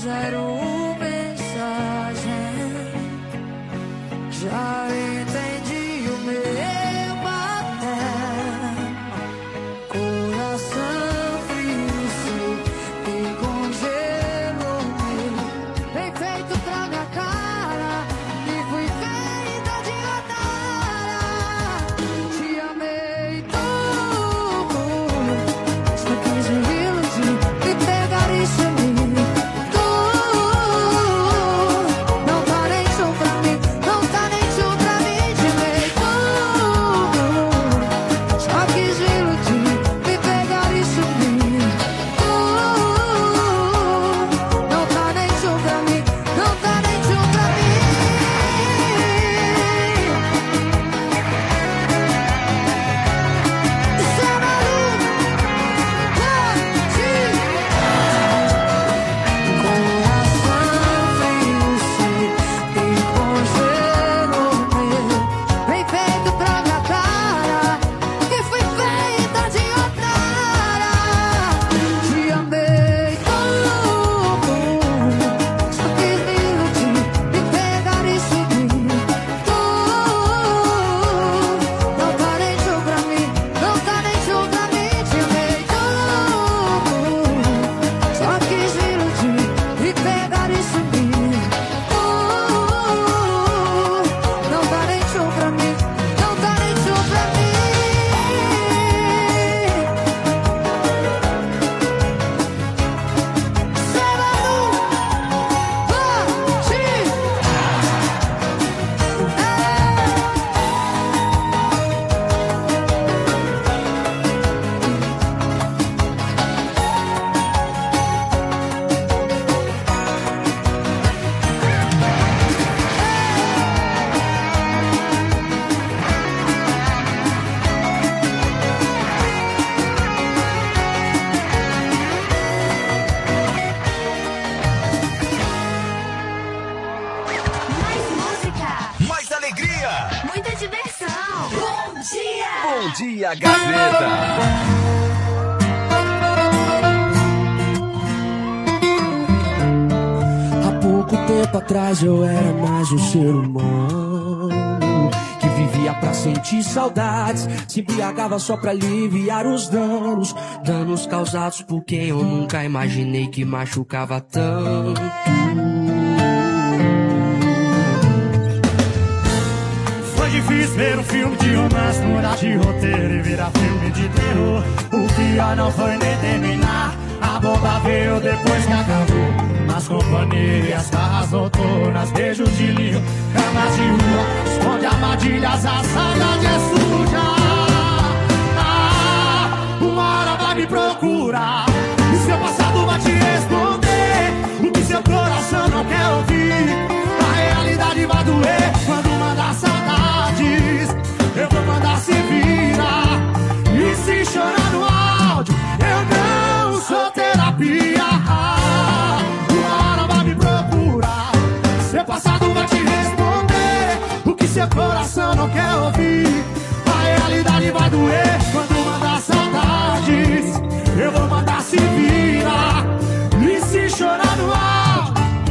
zero mensagem. Já entendi o meu bater. Coração frio seu que congelou meu. Bem feito pra minha cara e fui feita de otária. Te amei tudo, só quis me iludir e pegar isso em mim. Não tá nem show pra mim, não tá nem show pra mim. Te amei tudo, só quis me iludir e pegar isso em mim. Não tá nem show pra mim, não tá nem show pra mim. Isso é maluco, coração frio seu e congelou meu. Bem feito pra minha cara que fui feita de otária. Te amei tudo, só quis me iludir e pegar isso em mim. Não tá nem show pra mim, não tá nem show pra mim. Te amei tudo, só quis me iludir e pegar isso em mim. Não tá nem show pra mim, não tá nem show pra mim. Mais música, Mais alegria! muita diversão. Bom dia! Bom dia, Gazeta! Há pouco tempo atrás eu era mais um ser humano que vivia pra sentir saudades, se embriagava só pra aliviar os danos, danos causados por quem eu nunca imaginei que machucava tanto. Foi difícil ver um filme de romance mudar de roteiro e virar filme de terror. O pior não foi nem terminar, a bomba veio depois que acabou. Nas companhias, barras noturnas, beijos de linho, camas de rua, esconde armadilhas, a saudade é suja. Uma hora vai me procurar, o seu passado vai te responder o que seu coração não quer ouvir. A realidade vai doer quando mandar saudades. Eu vou mandar se virar. E se chorar no áudio, eu não sou terapia. Uma hora vai me procurar, seu passado vai te responder o que seu coração não quer ouvir. A realidade vai doer quando mandar saudades. Eu vou mandar se virar. E se chorar no áudio,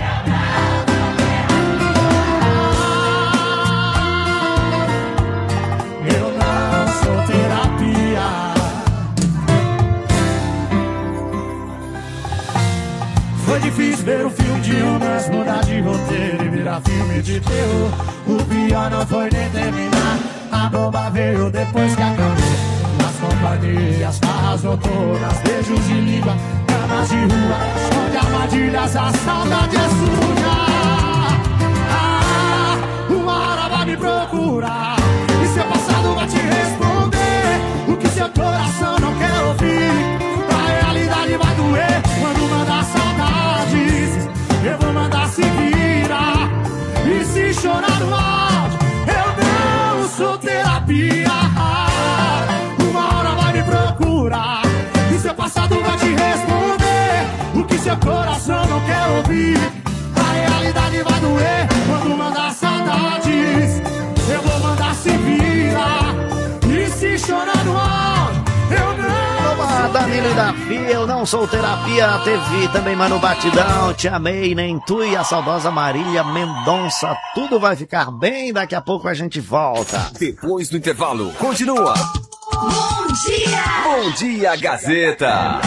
eu não sou terapia. Foi difícil ver um filme de romance mudar de roteiro e virar filme de terror. O pior não foi nem terminar, a bomba veio depois que acabou. Nas companhias, farras noturnas, beijos de língua, camas de rua, esconde armadilhas, a saudade é suja. Uma hora vai me procurar e seu passado vai te responder o que seu coração não quer ouvir. A realidade vai doer quando mandar saudades. Eu vou mandar se virar. E se chorar no áudio, eu não sou terapia. Uma hora vai me procurar e seu passado vai te responder o que seu coração não quer ouvir. A realidade vai doer quando mandar saudades. Eu vou mandar se virar. E se chorar no áudio, eu não sou Danilo e Davi, Eu Não Sou Terapia, teve também Mano Batidão, Te Amei, Nem Tu e a saudosa Marília Mendonça. Tudo vai ficar bem, daqui a pouco a gente volta. Depois do intervalo, continua. Bom dia! Bom dia, Gazeta.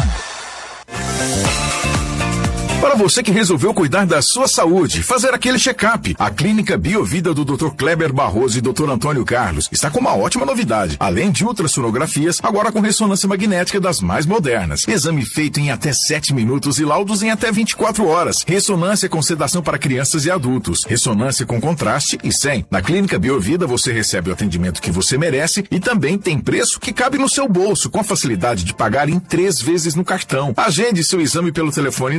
Para você que resolveu cuidar da sua saúde, fazer aquele check-up, a Clínica Biovida do Dr. Kleber Barroso e Dr. Antônio Carlos está com uma ótima novidade. Além de ultrassonografias, agora com ressonância magnética das mais modernas. Exame feito em até 7 minutos e laudos em até 24 horas. Ressonância com sedação para crianças e adultos. Ressonância com contraste e sem. Na Clínica Biovida você recebe o atendimento que você merece e também tem preço que cabe no seu bolso, com a facilidade de pagar em 3 vezes no cartão. Agende seu exame pelo telefone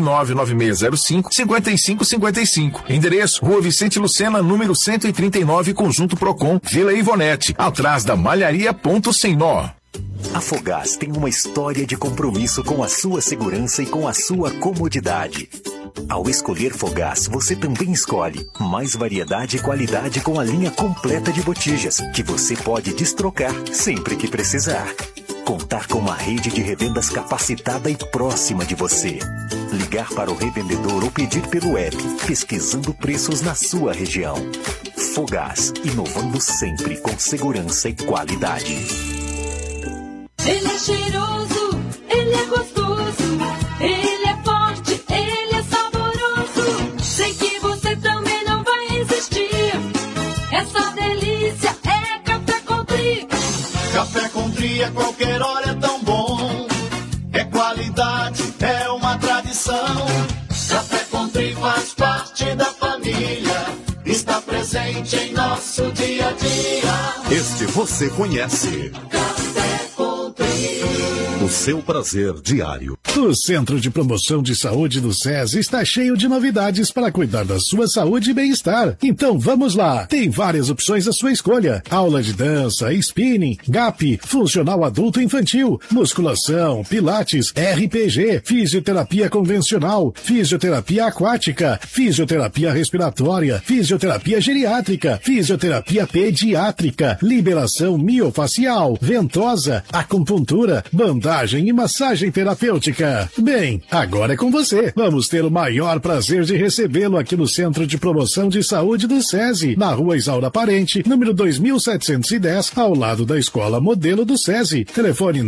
99605-5555. Endereço: Rua Vicente Lucena, número 139, Conjunto Procon, Vila Ivonete, atrás da Malharia Ponto Sem Nó. A Fogás tem uma história de compromisso com a sua segurança e com a sua comodidade. Ao escolher Fogás, você também escolhe mais variedade e qualidade com a linha completa de botijas, que você pode destrocar sempre que precisar. Contar com uma rede de revendas capacitada e próxima de você. Ligar para o revendedor ou pedir pelo app, pesquisando preços na sua região. Fogás, inovando sempre com segurança e qualidade. Ele é cheiroso, ele é gostoso, ele é forte, ele é saboroso. Sei que você também não vai resistir. Essa delícia é Café Country. Café Country a qualquer hora é tão bom. É qualidade, é uma tradição. Café Country faz parte da família. Está presente em nosso dia a dia. Este você conhece. Café Country. O seu prazer diário. O Centro de Promoção de Saúde do SESI está cheio de novidades para cuidar da sua saúde e bem-estar. Então vamos lá! Tem várias opções à sua escolha. Aula de dança, spinning, GAP, funcional adulto e infantil, musculação, pilates, RPG, fisioterapia convencional, fisioterapia aquática, fisioterapia respiratória, fisioterapia geriátrica, fisioterapia pediátrica, liberação miofacial, ventosa, acupuntura, bandagem e massagem terapêutica. Bem, agora é com você. Vamos ter o maior prazer de recebê-lo aqui no Centro de Promoção de Saúde do SESI, na Rua Isaura Parente, número 2710, ao lado da Escola Modelo do SESI. Telefone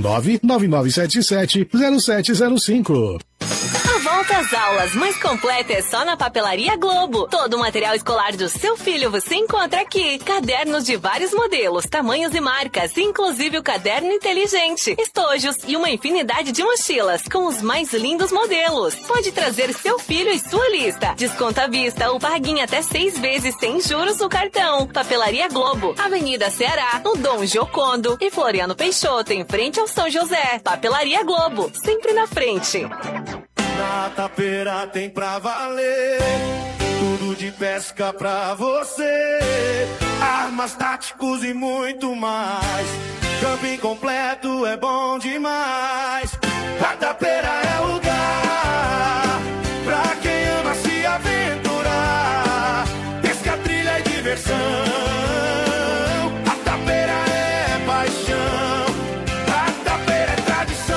99977-0705. A volta às aulas mais completa é só na Papelaria Globo. Todo o material escolar do seu filho você encontra aqui. Cadernos de vários modelos, tamanhos e marcas, inclusive o caderno inteligente, estojos e uma infinidade de mochilas com os mais lindos modelos. Pode trazer seu filho e sua lista. Desconto à vista ou pague em até 6 vezes sem juros no cartão. Papelaria Globo, Avenida Ceará, no Dom Giocondo e Floriano Peixoto, em frente ao São José. Papelaria Globo, sempre na frente. Na Tapeira tem pra valer, tudo de pesca pra você, armas, táticos e muito mais. Camping completo é bom demais. A Tapeira é lugar pra quem ama se aventurar. Pesca, trilha e diversão. A Tapeira é paixão. A Tapeira é tradição.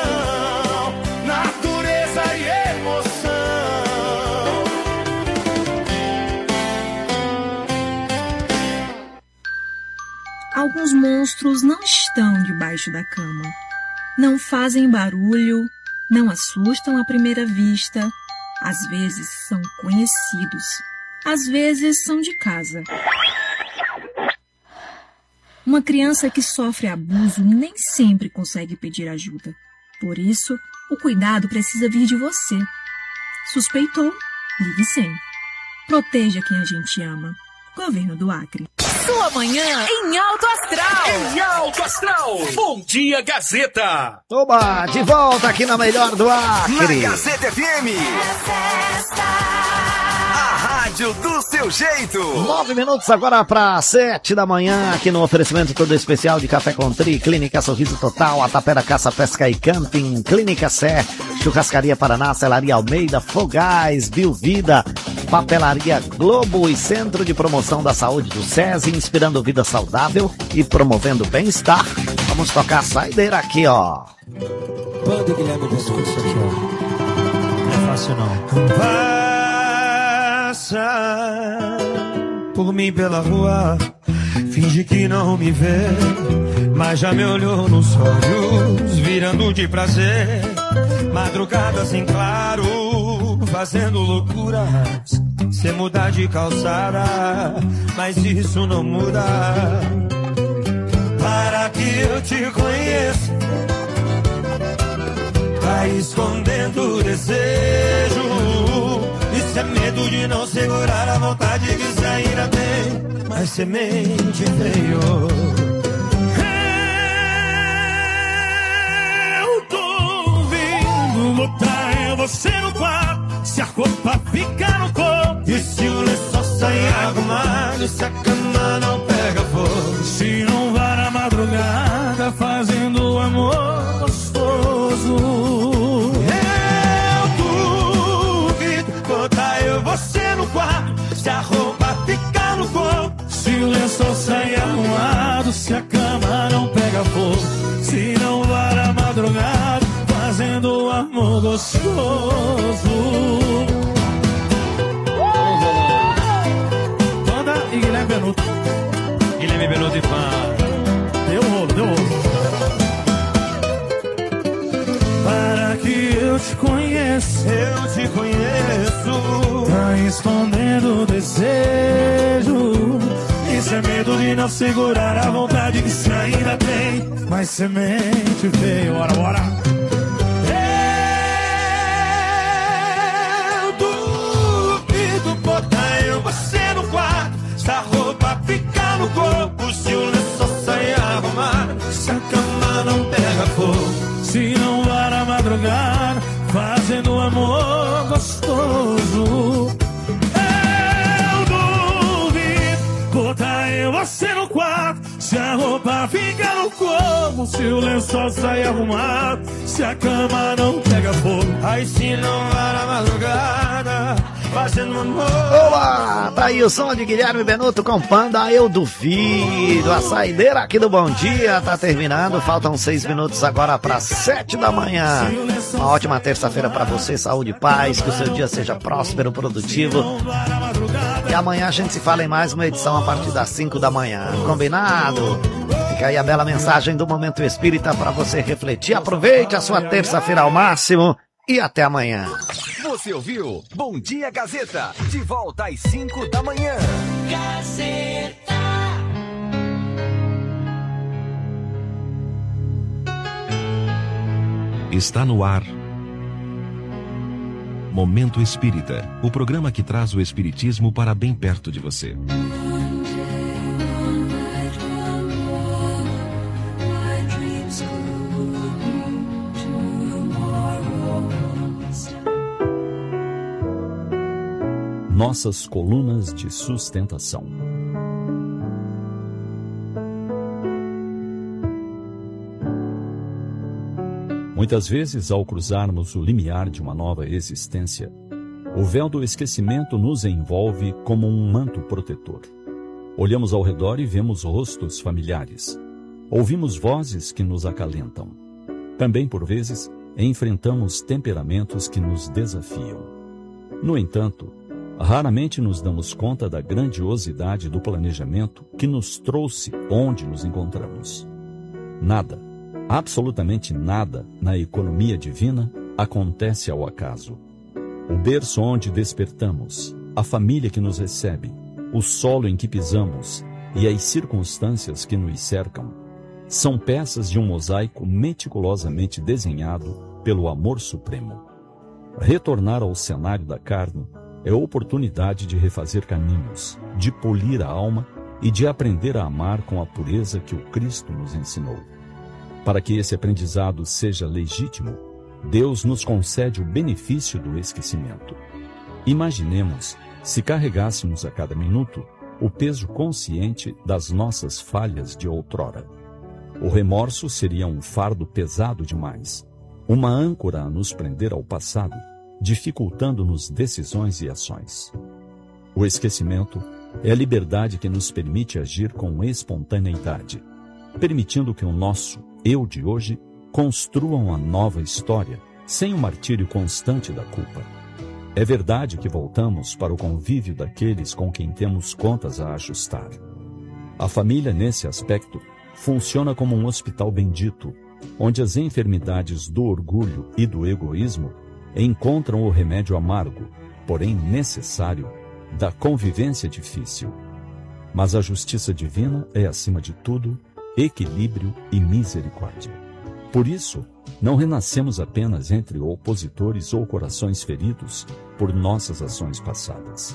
Natureza e emoção. Alguns monstros não estão debaixo da cama. Não fazem barulho, não assustam à primeira vista. Às vezes são conhecidos, às vezes são de casa. Uma criança que sofre abuso nem sempre consegue pedir ajuda. Por isso, o cuidado precisa vir de você. Suspeitou? Ligue 100. Proteja quem a gente ama. Governo do Acre. Sua manhã em Alto Astral. Em Alto Astral. Bom dia, Gazeta. Oba, de volta aqui na melhor do Acre. Na Gazeta FM. A rádio do seu jeito. 9 minutos agora para 7 da manhã, aqui no oferecimento todo especial de Café Country, Clínica Sorriso Total, Atapera Caça, Pesca e Camping, Clínica Sé, Churrascaria Paraná, Celaria Almeida, Fogás, Biovida, Papelaria Globo e Centro de Promoção da Saúde do SESI, inspirando vida saudável e promovendo bem-estar. Vamos tocar a saideira aqui, ó. Banda Guilherme Benuto, isso aqui, ó. Não é fácil não. Passa por mim pela rua, finge que não me vê, mas já me olhou nos olhos, virando de prazer. Madrugada sem claro, fazendo loucuras, sem mudar de calçada, mas isso não muda. Para que eu te conheça, vai escondendo o desejo. Isso é medo de não segurar a vontade que se ainda tem, mas semente veio. Eu tô vindo botar você no quarto, se a roupa ficar no corpo, e se o lençol sair arrumado, se a cama não pega fogo, se não vai na madrugada fazendo amor gostoso. Botar eu você no quarto, se a roupa ficar no corpo, se o lençol sair arrumado, se a cama não pega fogo, se não vai na madrugada fazendo amor gostoso. Banda e Guilherme Benuto. Guilherme Benuto e fã. Deu rolo, deu rolo. Para que eu te conheça, eu te conheço, tá escondendo o desejo. Isso é medo de não segurar a vontade que se ainda tem, mas semente veio, bora, bora. Eu duvido botar eu você no quarto, se a roupa ficar no corpo, se o lençol sair arrumado, se a cama não pega fogo, se não vai na madrugada fazendo amor gostoso. Eu duvido botar eu você no quarto, se a roupa fica no corpo, se o lençol sai arrumado, se a cama não pega fogo, aí se não vai na madrugada fazendo amor. Olá, tá aí o som de Guilherme Benuto com Panda, eu duvido. A saideira aqui do Bom Dia tá terminando, faltam 6 minutos agora para 7 da manhã. Uma ótima terça-feira para você, saúde e paz, que o seu dia seja próspero, produtivo. E amanhã a gente se fala em mais uma edição a partir das 5 da manhã, combinado? Fica aí a bela mensagem do Momento Espírita para você refletir. Aproveite a sua terça-feira ao máximo e até amanhã. Você ouviu Bom Dia Gazeta, de volta às 5 da manhã. Gazeta. Está no ar Momento Espírita, o programa que traz o espiritismo para bem perto de você. Nossas colunas de sustentação. Muitas vezes, ao cruzarmos o limiar de uma nova existência, o véu do esquecimento nos envolve como um manto protetor. Olhamos ao redor e vemos rostos familiares. Ouvimos vozes que nos acalentam. Também, por vezes, enfrentamos temperamentos que nos desafiam. No entanto, raramente nos damos conta da grandiosidade do planejamento que nos trouxe onde nos encontramos. Nada, absolutamente nada, na economia divina acontece ao acaso. O berço onde despertamos, a família que nos recebe, o solo em que pisamos e as circunstâncias que nos cercam são peças de um mosaico meticulosamente desenhado pelo amor supremo. Retornar ao cenário da carne é oportunidade de refazer caminhos, de polir a alma e de aprender a amar com a pureza que o Cristo nos ensinou. Para que esse aprendizado seja legítimo, Deus nos concede o benefício do esquecimento. Imaginemos se carregássemos a cada minuto o peso consciente das nossas falhas de outrora. O remorso seria um fardo pesado demais, uma âncora a nos prender ao passado, dificultando-nos decisões e ações. O esquecimento é a liberdade que nos permite agir com espontaneidade, permitindo que o nosso eu de hoje construam a nova história, sem o martírio constante da culpa. É verdade que voltamos para o convívio daqueles com quem temos contas a ajustar. A família, nesse aspecto, funciona como um hospital bendito, onde as enfermidades do orgulho e do egoísmo encontram o remédio amargo, porém necessário, da convivência difícil. Mas a justiça divina é, acima de tudo, equilíbrio e misericórdia. Por isso, não renascemos apenas entre opositores ou corações feridos por nossas ações passadas.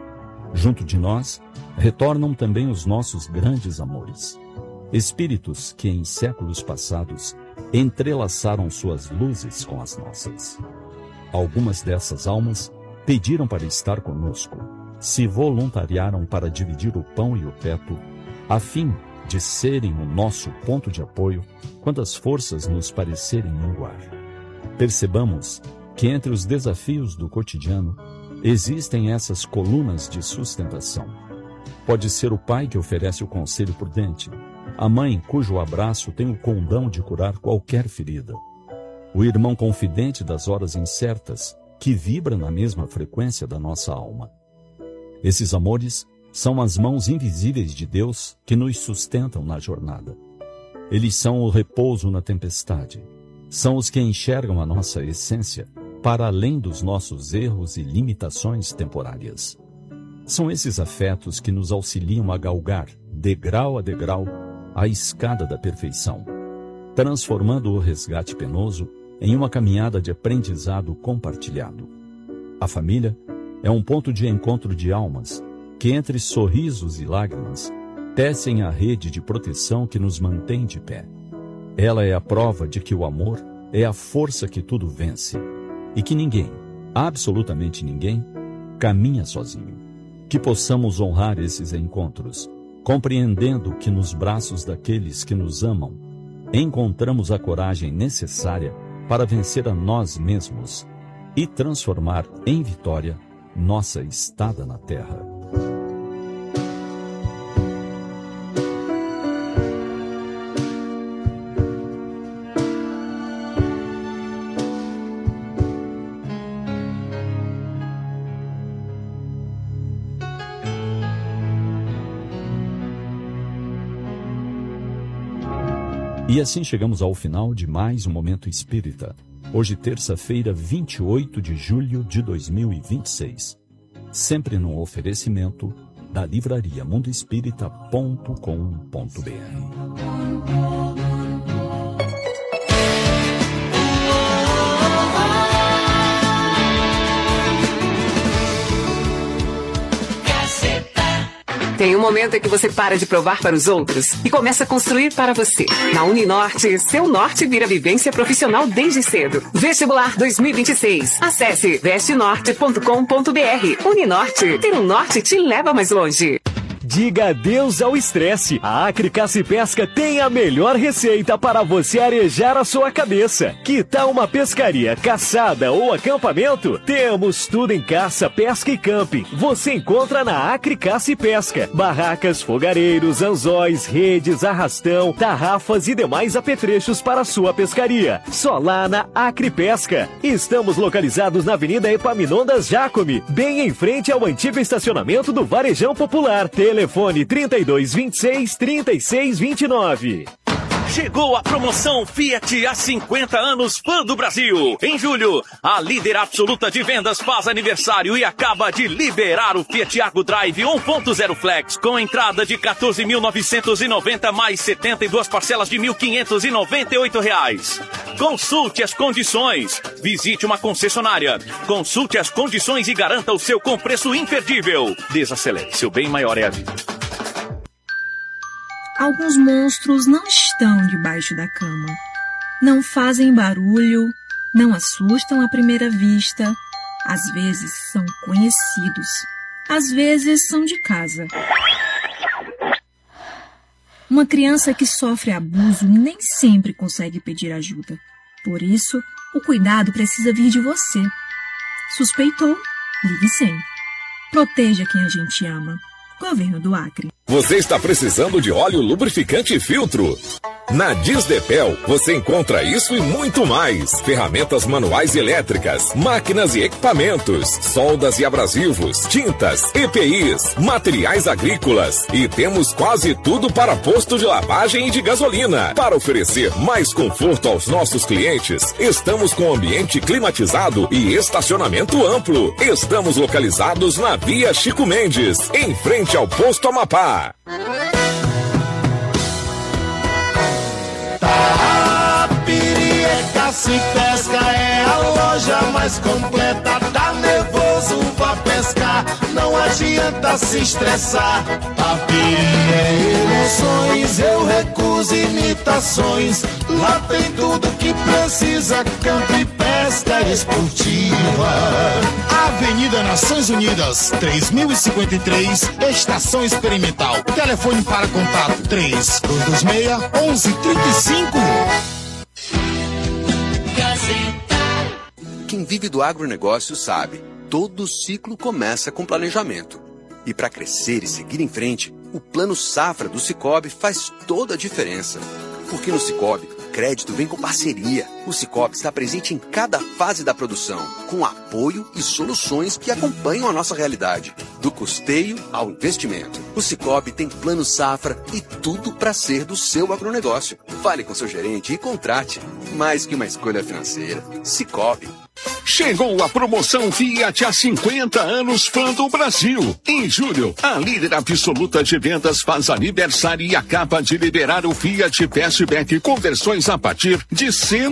Junto de nós, retornam também os nossos grandes amores. Espíritos que em séculos passados entrelaçaram suas luzes com as nossas. Algumas dessas almas pediram para estar conosco, se voluntariaram para dividir o pão e o teto, a fim de serem o nosso ponto de apoio quando as forças nos parecerem minguar. Percebamos que entre os desafios do cotidiano existem essas colunas de sustentação. Pode ser o pai que oferece o conselho prudente, a mãe cujo abraço tem o condão de curar qualquer ferida, o irmão confidente das horas incertas, que vibra na mesma frequência da nossa alma. Esses amores são as mãos invisíveis de Deus que nos sustentam na jornada. Eles são o repouso na tempestade. São os que enxergam a nossa essência para além dos nossos erros e limitações temporárias. São esses afetos que nos auxiliam a galgar, degrau a degrau, a escada da perfeição, transformando o resgate penoso em uma caminhada de aprendizado compartilhado. A família é um ponto de encontro de almas que, entre sorrisos e lágrimas, tecem a rede de proteção que nos mantém de pé. Ela é a prova de que o amor é a força que tudo vence e que ninguém, absolutamente ninguém, caminha sozinho. Que possamos honrar esses encontros, compreendendo que nos braços daqueles que nos amam, encontramos a coragem necessária para vencer a nós mesmos e transformar em vitória nossa estada na terra. E assim chegamos ao final de mais um Momento Espírita. Hoje, terça-feira, 28 de julho de 2026. Sempre num oferecimento da livraria mundoespírita.com.br. Tem um momento em que você para de provar para os outros e começa a construir para você. Na Uninorte, seu norte vira vivência profissional desde cedo. Vestibular 2026. Acesse vestenorte.com.br. Uninorte, ter um norte te leva mais longe. Diga adeus ao estresse. A Acre Caça e Pesca tem a melhor receita para você arejar a sua cabeça. Que tal uma pescaria, caçada ou acampamento? Temos tudo em caça, pesca e camping. Você encontra na Acre Caça e Pesca. Barracas, fogareiros, anzóis, redes, arrastão, tarrafas e demais apetrechos para a sua pescaria. Só lá na Acre Pesca. Estamos localizados na Avenida Epaminondas Jacome, bem em frente ao antigo estacionamento do Varejão Popular. Telefone 3226-3629. Chegou a promoção Fiat há 50 anos Fã do Brasil. Em julho, a líder absoluta de vendas faz aniversário e acaba de liberar o Fiat Argo Drive 1.0 Flex com entrada de R$ 14.990 mais 72 parcelas de R$ 1.598. Consulte as condições. Visite uma concessionária. Consulte as condições e garanta o seu com preço imperdível. Desacelere, seu bem maior é a vida. Alguns monstros não estão debaixo da cama. Não fazem barulho, não assustam à primeira vista. Às vezes são conhecidos, às vezes são de casa. Uma criança que sofre abuso nem sempre consegue pedir ajuda. Por isso, o cuidado precisa vir de você. Suspeitou? Ligue 100. Proteja quem a gente ama. Governo do Acre. Você está precisando de óleo lubrificante e filtro? Na Disdepel, você encontra isso e muito mais. Ferramentas manuais e elétricas, máquinas e equipamentos, soldas e abrasivos, tintas, EPIs, materiais agrícolas. E temos quase tudo para posto de lavagem e de gasolina. Para oferecer mais conforto aos nossos clientes, estamos com ambiente climatizado e estacionamento amplo. Estamos localizados na Via Chico Mendes, em frente ao Posto Amapá. Caça e Pesca é a loja mais completa. Tá nervoso, vá pescar, não adianta se estressar. Tapiri é emoções, eu recuso imitações. Lá tem tudo que precisa, campo e pesca esportiva. Avenida Nações Unidas, 3053, Estação Experimental. Telefone para contato 3226-1135. Quem vive do agronegócio sabe, todo ciclo começa com planejamento. E para crescer e seguir em frente, o Plano Safra do Sicoob faz toda a diferença. Porque no Sicoob, crédito vem com parceria. O Sicoob está presente em cada fase da produção, com apoio e soluções que acompanham a nossa realidade, do custeio ao investimento. O Sicoob tem Plano Safra e tudo para ser do seu agronegócio. Fale com seu gerente e contrate. Mais que uma escolha financeira, Sicoob. Chegou a promoção Fiat há 50 anos Fã do Brasil. Em julho, a líder absoluta de vendas faz aniversário e acaba de liberar o Fiat Fastback com versões a partir de R$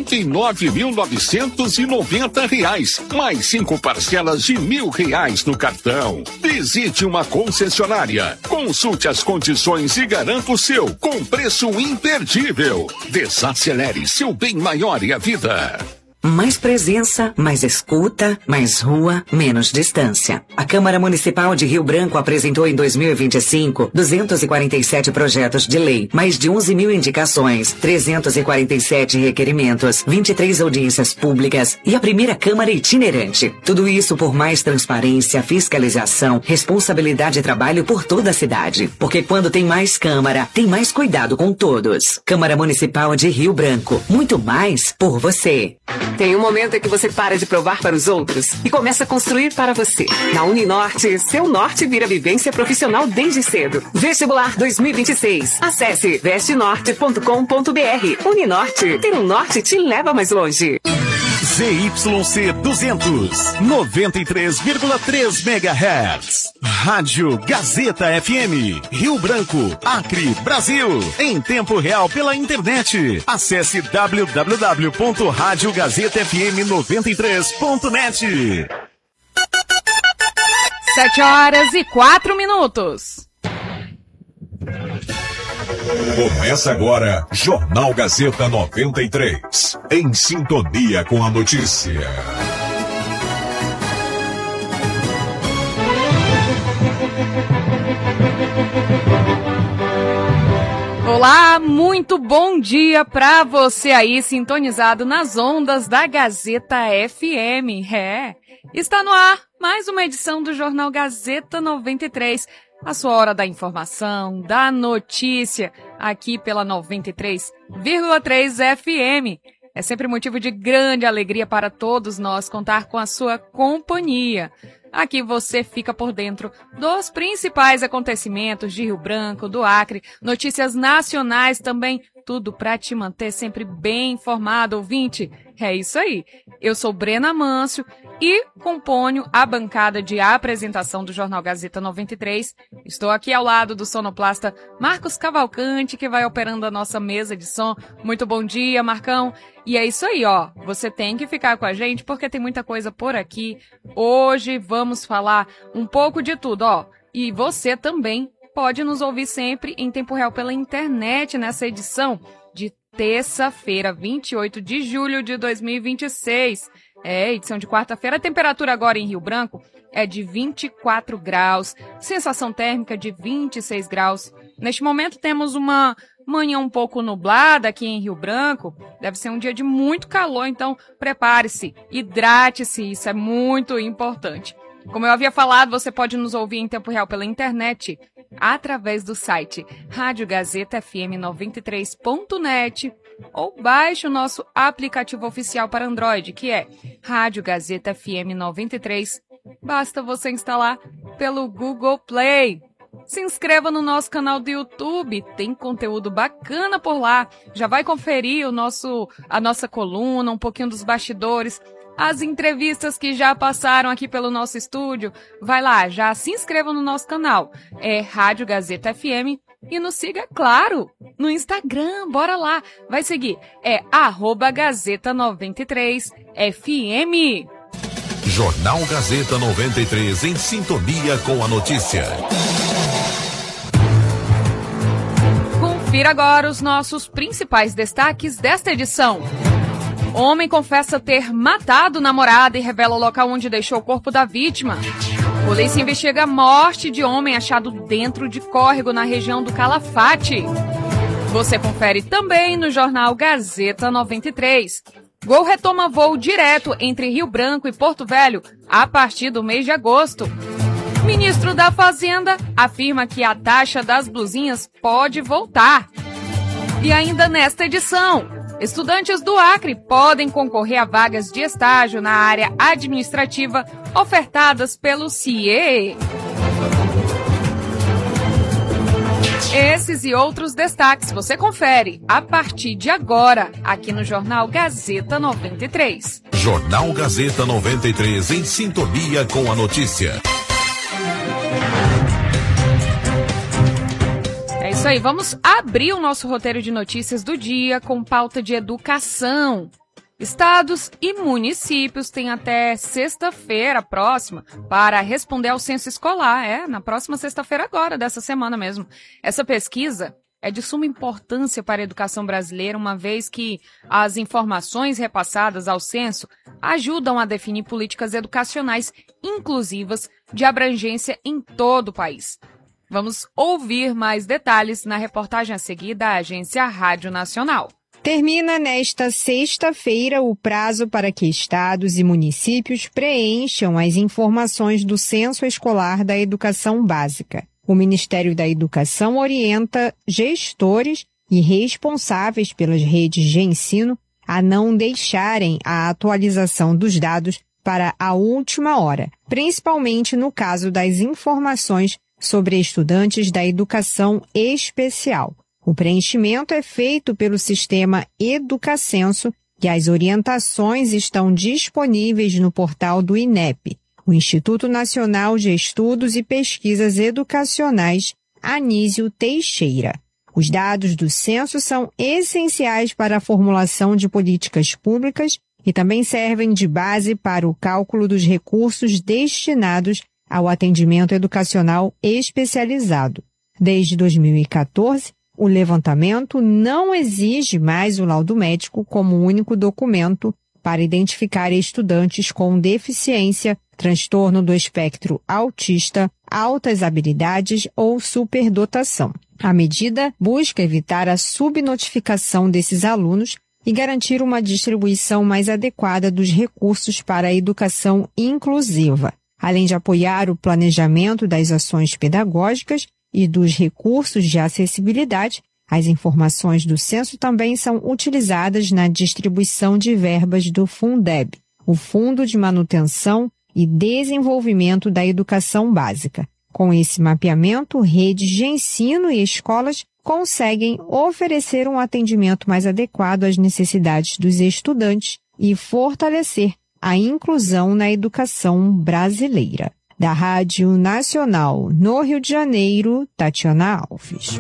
109.990, mais 5 parcelas de R$ 1.000 no cartão. Visite uma concessionária, consulte as condições e garanta o seu com preço imperdível. Desacelere seu bem maior e a vida. Mais presença, mais escuta, mais rua, menos distância. A Câmara Municipal de Rio Branco apresentou em 2025 247 projetos de lei, mais de 11 mil indicações, 347 requerimentos, 23 audiências públicas e a primeira Câmara itinerante. Tudo isso por mais transparência, fiscalização, responsabilidade e trabalho por toda a cidade. Porque quando tem mais Câmara, tem mais cuidado com todos. Câmara Municipal de Rio Branco. Muito mais por você. Tem um momento em que você para de provar para os outros e começa a construir para você. Na Uninorte, seu norte vira vivência profissional desde cedo. Vestibular 2026. Acesse vestenorte.com.br. Uninorte, ter um norte te leva mais longe. ZYC 200, 93,3 MHz. Rádio Gazeta FM, Rio Branco, Acre, Brasil. Em tempo real pela internet. Acesse www.radiogazetafm93.net. 7h04. Começa agora, Jornal Gazeta 93. Em sintonia com a notícia. Olá, muito bom dia pra você aí, sintonizado nas ondas da Gazeta FM. Está no ar mais uma edição do Jornal Gazeta 93. A sua hora da informação, da notícia, aqui pela 93,3 FM. É sempre motivo de grande alegria para todos nós contar com a sua companhia. Aqui você fica por dentro dos principais acontecimentos de Rio Branco, do Acre, notícias nacionais também, tudo para te manter sempre bem informado, ouvinte. É isso aí. Eu sou Brena Mâncio e componho a bancada de apresentação do Jornal Gazeta 93. Estou aqui ao lado do sonoplasta Marcos Cavalcante, que vai operando a nossa mesa de som. Muito bom dia, Marcão. E é isso aí, ó. Você tem que ficar com a gente porque tem muita coisa por aqui. Hoje vamos falar um pouco de tudo, ó. E você também pode nos ouvir sempre em tempo real pela internet nessa edição de terça-feira, 28 de julho de 2026. Edição de quarta-feira. A temperatura agora em Rio Branco é de 24 graus, sensação térmica de 26 graus. Neste momento temos uma manhã um pouco nublada aqui em Rio Branco. Deve ser um dia de muito calor, então prepare-se, hidrate-se, isso é muito importante. Como eu havia falado, você pode nos ouvir em tempo real pela internet através do site radiogazetafm93.net ou baixe o nosso aplicativo oficial para Android, que é Rádio Gazeta FM 93. Basta você instalar pelo Google Play. Se inscreva no nosso canal do YouTube, tem conteúdo bacana por lá. Já vai conferir a nossa coluna, um pouquinho dos bastidores, as entrevistas que já passaram aqui pelo nosso estúdio. Vai lá, já se inscreva no nosso canal. É Rádio Gazeta FM e nos siga, claro, no Instagram. Bora lá, vai seguir. É @Gazeta93FM. Jornal Gazeta 93, em sintonia com a notícia. Confira agora os nossos principais destaques desta edição. Homem confessa ter matado namorada e revela o local onde deixou o corpo da vítima. Polícia investiga a morte de homem achado dentro de córrego na região do Calafate. Você confere também no Jornal Gazeta 93. Gol retoma voo direto entre Rio Branco e Porto Velho a partir do mês de agosto. Ministro da Fazenda afirma que a taxa das blusinhas pode voltar. E ainda nesta edição, estudantes do Acre podem concorrer a vagas de estágio na área administrativa ofertadas pelo CIE. Esses e outros destaques você confere a partir de agora, aqui no Jornal Gazeta 93. Jornal Gazeta 93, em sintonia com a notícia. É isso aí, vamos abrir o nosso roteiro de notícias do dia com pauta de educação. Estados e municípios têm até sexta-feira próxima para responder ao censo escolar. Na próxima sexta-feira agora, dessa semana mesmo. Essa pesquisa é de suma importância para a educação brasileira, uma vez que as informações repassadas ao censo ajudam a definir políticas educacionais inclusivas de abrangência em todo o país. Vamos ouvir mais detalhes na reportagem a seguir da Agência Rádio Nacional. Termina nesta sexta-feira o prazo para que estados e municípios preencham as informações do Censo Escolar da Educação Básica. O Ministério da Educação orienta gestores e responsáveis pelas redes de ensino a não deixarem a atualização dos dados para a última hora, principalmente no caso das informações sobre estudantes da educação especial. O preenchimento é feito pelo sistema Educacenso e as orientações estão disponíveis no portal do INEP, o Instituto Nacional de Estudos e Pesquisas Educacionais Anísio Teixeira. Os dados do censo são essenciais para a formulação de políticas públicas e também servem de base para o cálculo dos recursos destinados ao atendimento educacional especializado. Desde 2014, o levantamento não exige mais o laudo médico como único documento para identificar estudantes com deficiência, transtorno do espectro autista, altas habilidades ou superdotação. A medida busca evitar a subnotificação desses alunos e garantir uma distribuição mais adequada dos recursos para a educação inclusiva, além de apoiar o planejamento das ações pedagógicas e dos recursos de acessibilidade. As informações do censo também são utilizadas na distribuição de verbas do Fundeb, o Fundo de Manutenção e Desenvolvimento da Educação Básica. Com esse mapeamento, redes de ensino e escolas conseguem oferecer um atendimento mais adequado às necessidades dos estudantes e fortalecer a inclusão na educação brasileira. Da Rádio Nacional no Rio de Janeiro, Tatiana Alves.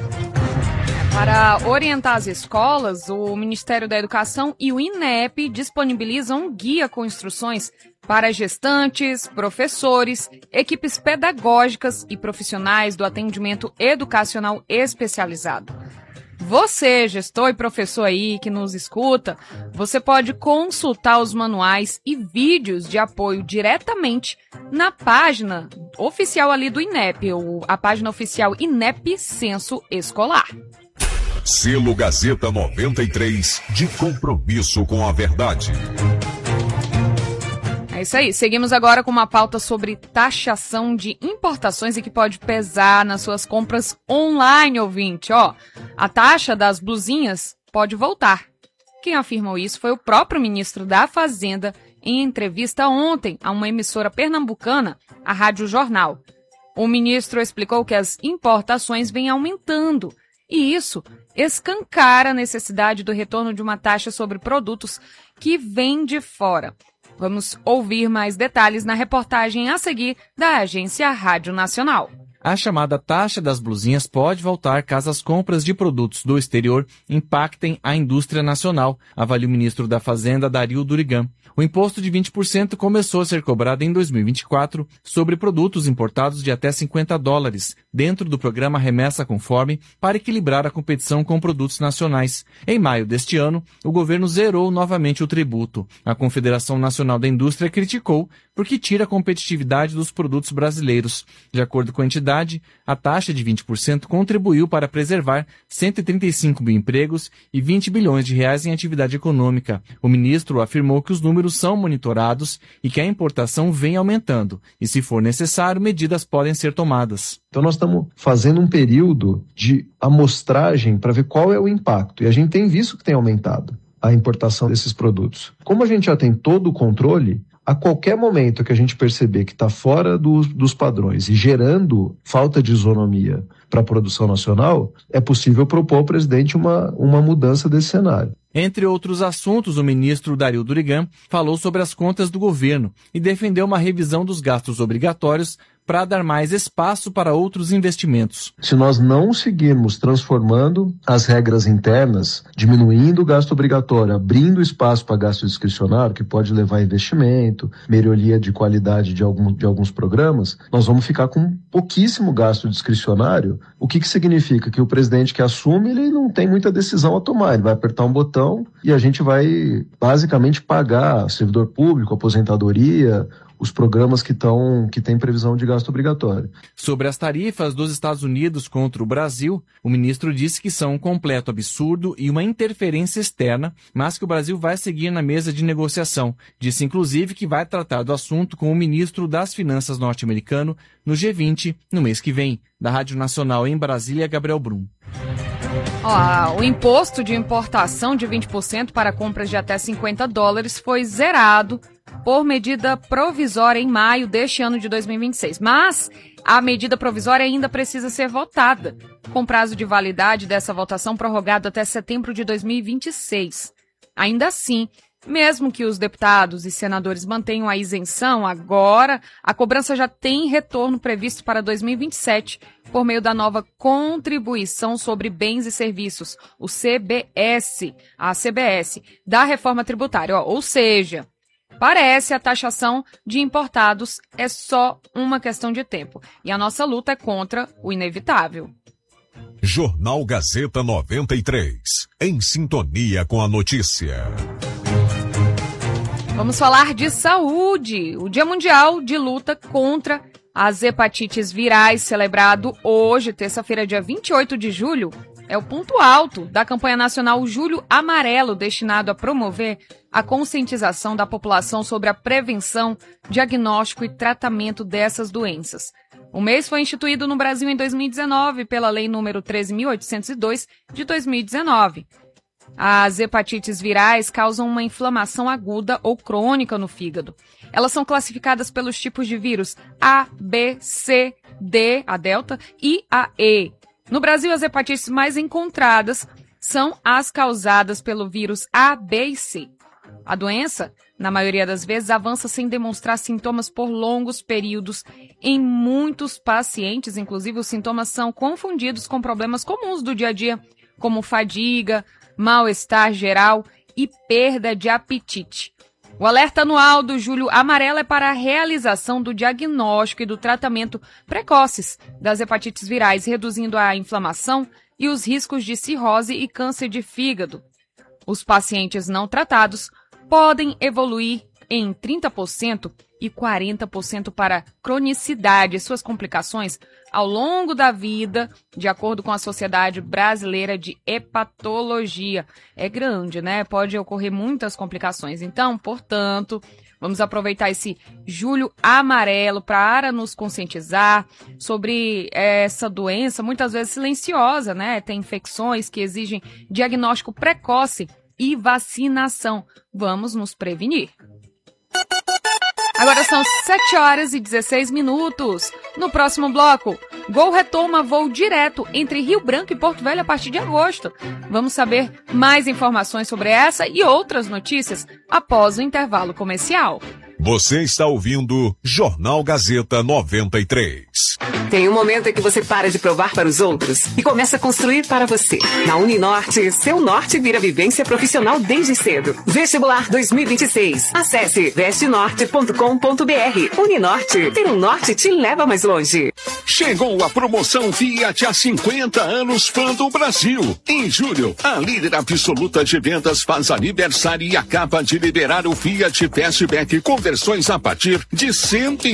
Para orientar as escolas, o Ministério da Educação e o INEP disponibilizam um guia com instruções para gestantes, professores, equipes pedagógicas e profissionais do atendimento educacional especializado. Você, gestor e professor aí que nos escuta, você pode consultar os manuais e vídeos de apoio diretamente na página oficial ali do INEP, a página oficial INEP Censo Escolar. Selo Gazeta 93, de compromisso com a verdade. É É isso aí. Seguimos agora com uma pauta sobre taxação de importações e que pode pesar nas suas compras online, ouvinte. Ó, a taxa das blusinhas pode voltar. Quem afirmou isso foi o próprio ministro da Fazenda em entrevista ontem a uma emissora pernambucana, a Rádio Jornal. O ministro explicou que as importações vêm aumentando e isso escancara a necessidade do retorno de uma taxa sobre produtos que vêm de fora. Vamos ouvir mais detalhes na reportagem a seguir da agência Rádio Nacional. A chamada taxa das blusinhas pode voltar caso as compras de produtos do exterior impactem a indústria nacional, avalia o ministro da Fazenda, Dario Durigan. O imposto de 20% começou a ser cobrado em 2024 sobre produtos importados de até $50, dentro do programa Remessa Conforme, para equilibrar a competição com produtos nacionais. Em maio deste ano, o governo zerou novamente o tributo. A Confederação Nacional da Indústria criticou porque tira a competitividade dos produtos brasileiros. De acordo com a entidade, a taxa de 20% contribuiu para preservar 135 mil empregos e 20 bilhões de reais em atividade econômica. O ministro afirmou que os números são monitorados e que a importação vem aumentando e, se for necessário, medidas podem ser tomadas. Então nós estamos fazendo um período de amostragem para ver qual é o impacto. E a gente tem visto que tem aumentado a importação desses produtos. Como a gente já tem todo o controle, a qualquer momento que a gente perceber que está fora dos padrões e gerando falta de isonomia para a produção nacional, é possível propor ao presidente uma mudança desse cenário. Entre outros assuntos, o ministro Dario Durigan falou sobre as contas do governo e defendeu uma revisão dos gastos obrigatórios para dar mais espaço para outros investimentos. Se nós não seguirmos transformando as regras internas, diminuindo o gasto obrigatório, abrindo espaço para gasto discricionário, que pode levar a investimento, melhoria de qualidade de alguns programas, nós vamos ficar com pouquíssimo gasto discricionário, o que significa que o presidente que assume, ele não tem muita decisão a tomar, ele vai apertar um botão e a gente vai basicamente pagar servidor público, aposentadoria, os programas que têm previsão de gasto obrigatório. Sobre as tarifas dos Estados Unidos contra o Brasil, o ministro disse que são um completo absurdo e uma interferência externa, mas que o Brasil vai seguir na mesa de negociação. Disse, inclusive, que vai tratar do assunto com o ministro das Finanças norte-americano no G20 no mês que vem. Da Rádio Nacional em Brasília, Gabriel Brum. O imposto de importação de 20% para compras de até $50 foi zerado por medida provisória em maio deste ano de 2026. Mas a medida provisória ainda precisa ser votada, com prazo de validade dessa votação prorrogado até setembro de 2026. Ainda assim, mesmo que os deputados e senadores mantenham a isenção, agora a cobrança já tem retorno previsto para 2027 por meio da nova Contribuição sobre Bens e Serviços, o CBS, a CBS, da reforma tributária. Ou seja, parece a taxação de importados é só uma questão de tempo. E a nossa luta é contra o inevitável. Jornal Gazeta 93. Em sintonia com a notícia. Vamos falar de saúde. O Dia Mundial de Luta contra as Hepatites Virais, celebrado hoje, terça-feira, dia 28 de julho, é o ponto alto da campanha nacional Julho Amarelo, destinado a promover a conscientização da população sobre a prevenção, diagnóstico e tratamento dessas doenças. O mês foi instituído no Brasil em 2019 pela Lei nº 13.802 de 2019. As hepatites virais causam uma inflamação aguda ou crônica no fígado. Elas são classificadas pelos tipos de vírus A, B, C, D, a delta, e a E. No Brasil, as hepatites mais encontradas são as causadas pelo vírus A, B e C. A doença, na maioria das vezes, avança sem demonstrar sintomas por longos períodos. Em muitos pacientes, inclusive, os sintomas são confundidos com problemas comuns do dia a dia, como fadiga, mal-estar geral e perda de apetite. O alerta anual do Julho Amarelo é para a realização do diagnóstico e do tratamento precoces das hepatites virais, reduzindo a inflamação e os riscos de cirrose e câncer de fígado. Os pacientes não tratados podem evoluir em 30% e 40% para cronicidade e suas complicações ao longo da vida, de acordo com a Sociedade Brasileira de Hepatologia. É grande, né? Pode ocorrer muitas complicações. Então, portanto, Vamos aproveitar esse Julho Amarelo para nos conscientizar sobre essa doença, muitas vezes silenciosa, né? Tem infecções que exigem diagnóstico precoce e vacinação. Vamos nos prevenir. Agora são 7h16. No próximo bloco, Gol retoma voo direto entre Rio Branco e Porto Velho a partir de agosto. Vamos saber mais informações sobre essa e outras notícias após o intervalo comercial. Você está ouvindo Jornal Gazeta 93. Tem um momento em que você para de provar para os outros e começa a construir para você. Na Uninorte, seu norte vira vivência profissional desde cedo. Vestibular 2026. Acesse vestenorte.com.br. Uninorte, ter um norte te leva mais longe. Chegou a promoção Fiat há 50 anos Fã do Brasil. Em julho, a líder absoluta de vendas faz aniversário e acaba de liberar o Fiat Fastback com versões a partir de R$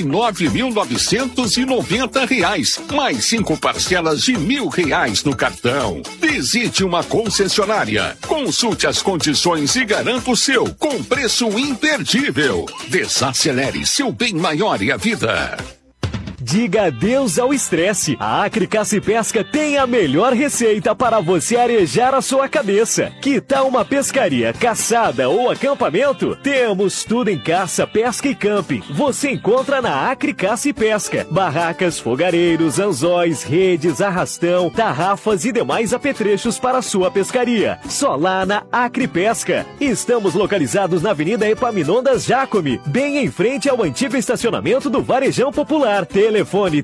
109.990, mais 5 parcelas de R$1.000 no cartão. Visite uma concessionária, consulte as condições e garanta o seu com preço imperdível. Desacelere, seu bem maior é a vida. Diga adeus ao estresse. A Acre Caça e Pesca tem a melhor receita para você arejar a sua cabeça. Que tal uma pescaria, caçada ou acampamento? Temos tudo em caça, pesca e camping. Você encontra na Acre Caça e Pesca. Barracas, fogareiros, anzóis, redes, arrastão, tarrafas e demais apetrechos para a sua pescaria. Só lá na Acre Pesca. Estamos localizados na Avenida Epaminondas Jacome, bem em frente ao antigo estacionamento do Varejão Popular. Telefone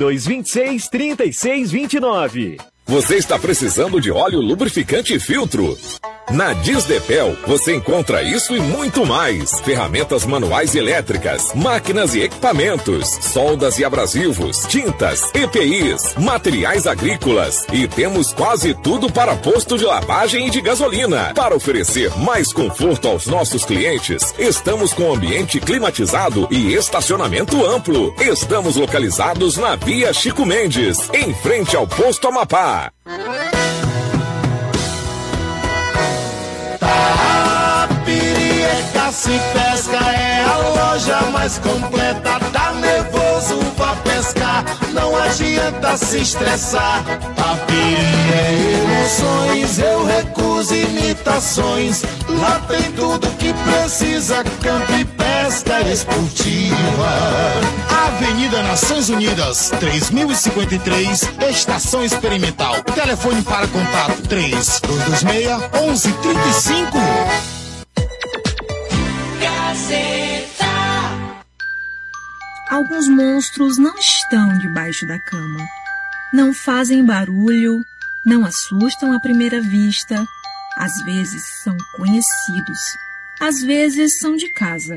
3226-3629. Você está precisando de óleo lubrificante e filtro? Na Disdepel você encontra isso e muito mais. Ferramentas manuais e elétricas, máquinas e equipamentos, soldas e abrasivos, tintas, EPIs, materiais agrícolas e temos quase tudo para posto de lavagem e de gasolina. Para oferecer mais conforto aos nossos clientes, estamos com ambiente climatizado e estacionamento amplo. Estamos localizados na Via Chico Mendes, em frente ao Posto Amapá. Caça e Pesca é a loja mais completa. Tá nervoso, vá pescar, não adianta se estressar. Tapiri é emoções, eu recuso imitações. Lá tem tudo que precisa, campo e pesca esportiva. Avenida Nações Unidas, 3053, Estação Experimental. Telefone para contato 3226-1135. Alguns monstros não estão debaixo da cama. Não fazem barulho, não assustam à primeira vista. Às vezes são conhecidos, às vezes são de casa.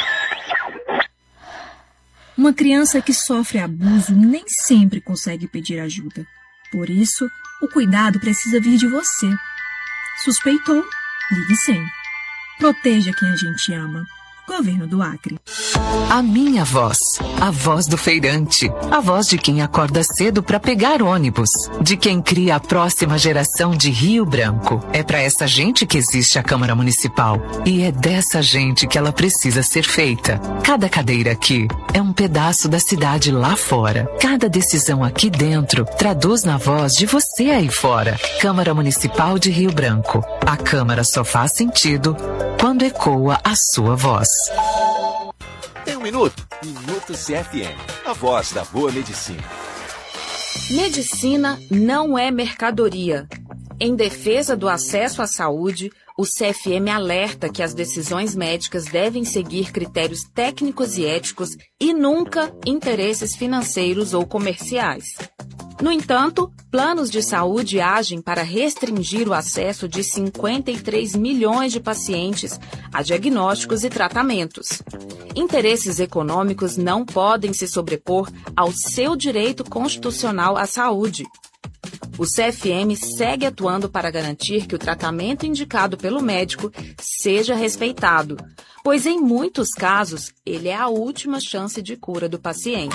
Uma criança que sofre abuso nem sempre consegue pedir ajuda. Por isso, o cuidado precisa vir de você. Suspeitou? Ligue 100. Proteja quem a gente ama. Governo do Acre. A minha voz, a voz do feirante, a voz de quem acorda cedo para pegar ônibus, de quem cria a próxima geração de Rio Branco. É para essa gente que existe a Câmara Municipal e é dessa gente que ela precisa ser feita. Cada cadeira aqui é um pedaço da cidade lá fora. Cada decisão aqui dentro traduz na voz de você aí fora. Câmara Municipal de Rio Branco. A Câmara só faz sentido quando ecoa a sua voz. Tem um minuto? Minuto CFM. A voz da boa medicina. Medicina não é mercadoria. Em defesa do acesso à saúde, o CFM alerta que as decisões médicas devem seguir critérios técnicos e éticos e nunca interesses financeiros ou comerciais. No entanto, planos de saúde agem para restringir o acesso de 53 milhões de pacientes a diagnósticos e tratamentos. Interesses econômicos não podem se sobrepor ao seu direito constitucional à saúde. O CFM segue atuando para garantir que o tratamento indicado pelo médico seja respeitado, pois em muitos casos ele é a última chance de cura do paciente.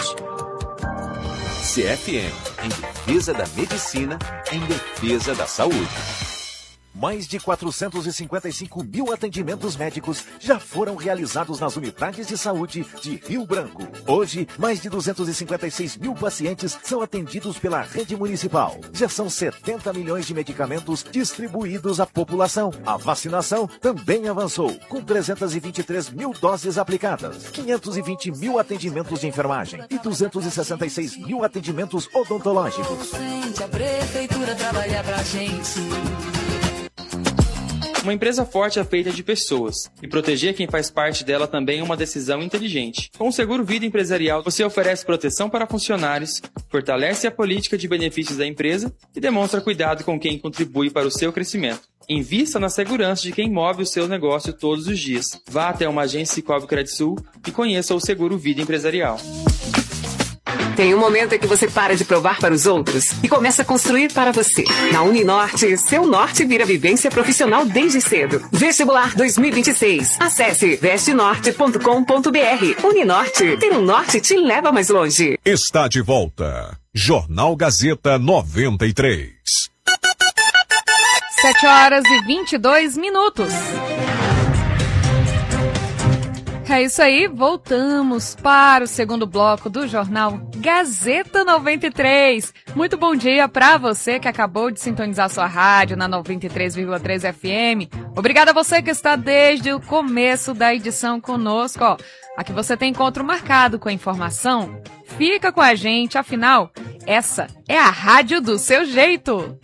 CFM, em defesa da medicina, em defesa da saúde. Mais de 455 mil atendimentos médicos já foram realizados nas unidades de saúde de Rio Branco. Hoje, mais de 256 mil pacientes são atendidos pela rede municipal. Já são 70 milhões de medicamentos distribuídos à população. A vacinação também avançou, com 323 mil doses aplicadas, 520 mil atendimentos de enfermagem e 266 mil atendimentos odontológicos. A prefeitura trabalha pra gente. Uma empresa forte é feita de pessoas, e proteger quem faz parte dela também é uma decisão inteligente. Com o Seguro Vida Empresarial, você oferece proteção para funcionários, fortalece a política de benefícios da empresa e demonstra cuidado com quem contribui para o seu crescimento. Invista na segurança de quem move o seu negócio todos os dias. Vá até uma agência Cicobi Credisul e conheça o Seguro Vida Empresarial. Tem um momento em que você para de provar para os outros e começa a construir para você. Na Uninorte, seu norte vira vivência profissional desde cedo. Vestibular 2026. Acesse vestenorte.com.br. Uninorte, ter um norte te leva mais longe. Está de volta. Jornal Gazeta 93. 7h22. É isso aí, voltamos para o segundo bloco do Jornal Gazeta 93. Muito bom dia para você que acabou de sintonizar sua rádio na 93,3 FM. Obrigada a você que está desde o começo da edição conosco. Ó, aqui você tem encontro marcado com a informação. Fica com a gente, afinal, essa é a rádio do seu jeito.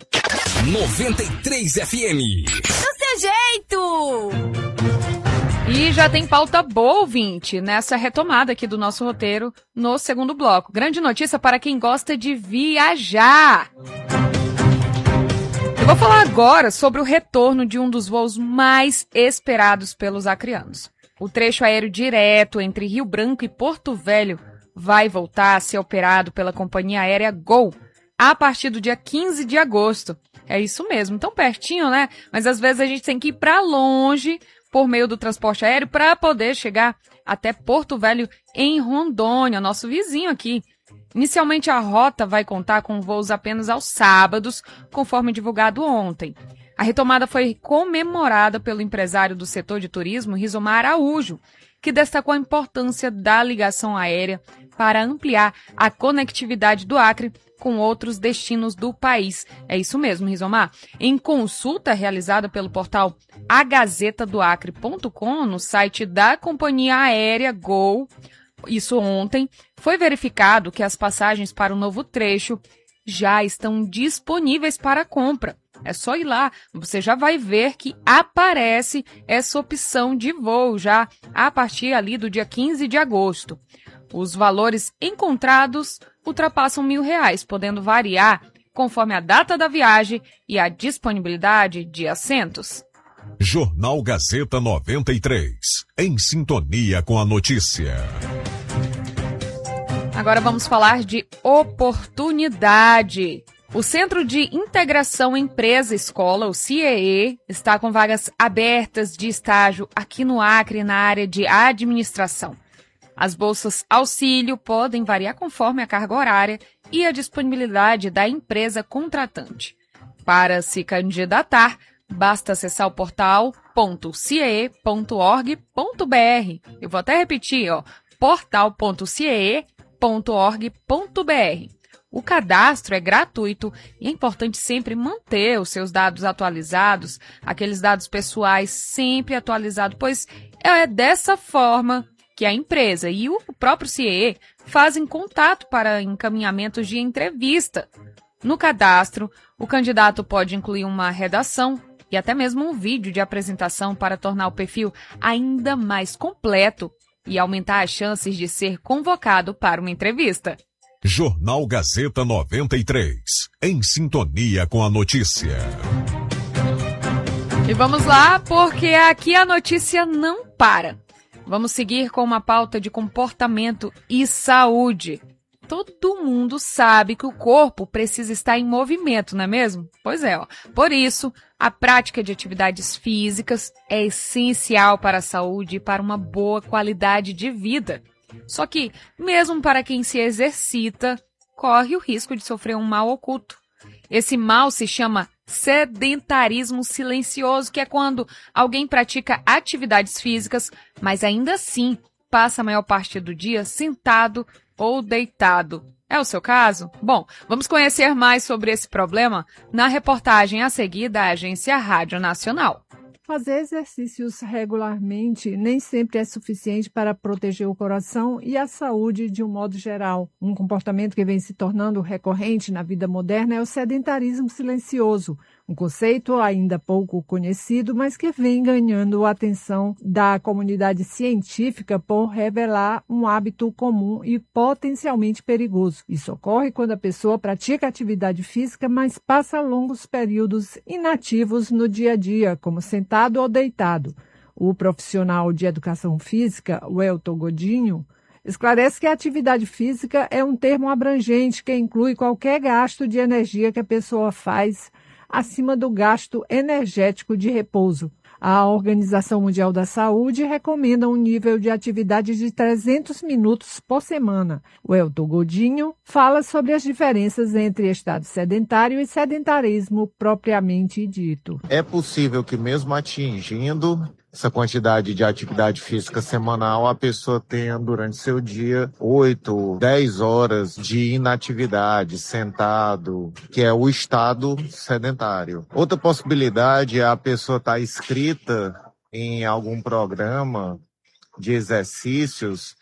93 FM. Do seu jeito! E já tem pauta boa, ouvinte, nessa retomada aqui do nosso roteiro no segundo bloco. Grande notícia para quem gosta de viajar. Eu vou falar agora sobre o retorno de um dos voos mais esperados pelos acreanos. O trecho aéreo direto entre Rio Branco e Porto Velho vai voltar a ser operado pela companhia aérea Gol a partir do dia 15 de agosto. É isso mesmo, tão pertinho, né? Mas às vezes a gente tem que ir para longe por meio do transporte aéreo para poder chegar até Porto Velho, em Rondônia, nosso vizinho aqui. Inicialmente, a rota vai contar com voos apenas aos sábados, conforme divulgado ontem. A retomada foi comemorada pelo empresário do setor de turismo, Rizomar Araújo, que destacou a importância da ligação aérea para ampliar a conectividade do Acre com outros destinos do país. É isso mesmo, Rizomar. Em consulta realizada pelo portal agazetadoacre.com, no site da companhia aérea Gol, isso ontem, foi verificado que as passagens para o novo trecho já estão disponíveis para compra. É só ir lá, você já vai ver que aparece essa opção de voo já a partir ali do dia 15 de agosto. Os valores encontrados ultrapassam R$1.000, podendo variar conforme a data da viagem e a disponibilidade de assentos. Jornal Gazeta 93, em sintonia com a notícia. Agora vamos falar de oportunidade. O Centro de Integração Empresa-Escola, o CIEE, está com vagas abertas de estágio aqui no Acre, na área de administração. As bolsas auxílio podem variar conforme a carga horária e a disponibilidade da empresa contratante. Para se candidatar, basta acessar o portal.ciee.org.br. Eu vou até repetir, portal.ciee.org.br. O cadastro é gratuito e é importante sempre manter os seus dados atualizados, aqueles dados pessoais sempre atualizados, pois é dessa forma que a empresa e o próprio CIEE fazem contato para encaminhamentos de entrevista. No cadastro, o candidato pode incluir uma redação e até mesmo um vídeo de apresentação para tornar o perfil ainda mais completo e aumentar as chances de ser convocado para uma entrevista. Jornal Gazeta 93, em sintonia com a notícia. E vamos lá, porque aqui a notícia não para. Vamos seguir com uma pauta de comportamento e saúde. Todo mundo sabe que o corpo precisa estar em movimento, não é mesmo? Pois é, por isso, a prática de atividades físicas é essencial para a saúde e para uma boa qualidade de vida. Só que, mesmo para quem se exercita, corre o risco de sofrer um mal oculto. Esse mal se chama sedentarismo silencioso, que é quando alguém pratica atividades físicas, mas ainda assim passa a maior parte do dia sentado ou deitado. É o seu caso? Bom, vamos conhecer mais sobre esse problema na reportagem a seguir da Agência Rádio Nacional. Fazer exercícios regularmente nem sempre é suficiente para proteger o coração e a saúde de um modo geral. Um comportamento que vem se tornando recorrente na vida moderna é o sedentarismo silencioso, um conceito ainda pouco conhecido, mas que vem ganhando a atenção da comunidade científica por revelar um hábito comum e potencialmente perigoso. Isso ocorre quando a pessoa pratica atividade física, mas passa longos períodos inativos no dia a dia, como sentado ou deitado. O profissional de educação física, o Elton Godinho, esclarece que a atividade física é um termo abrangente que inclui qualquer gasto de energia que a pessoa faz acima do gasto energético de repouso. A Organização Mundial da Saúde recomenda um nível de atividade de 300 minutos por semana. O Elton Godinho fala sobre as diferenças entre estado sedentário e sedentarismo propriamente dito. É possível que mesmo atingindo essa quantidade de atividade física semanal, a pessoa tenha durante seu dia 8, 10 horas de inatividade, sentado, que é o estado sedentário. Outra possibilidade é a pessoa estar inscrita em algum programa de exercícios,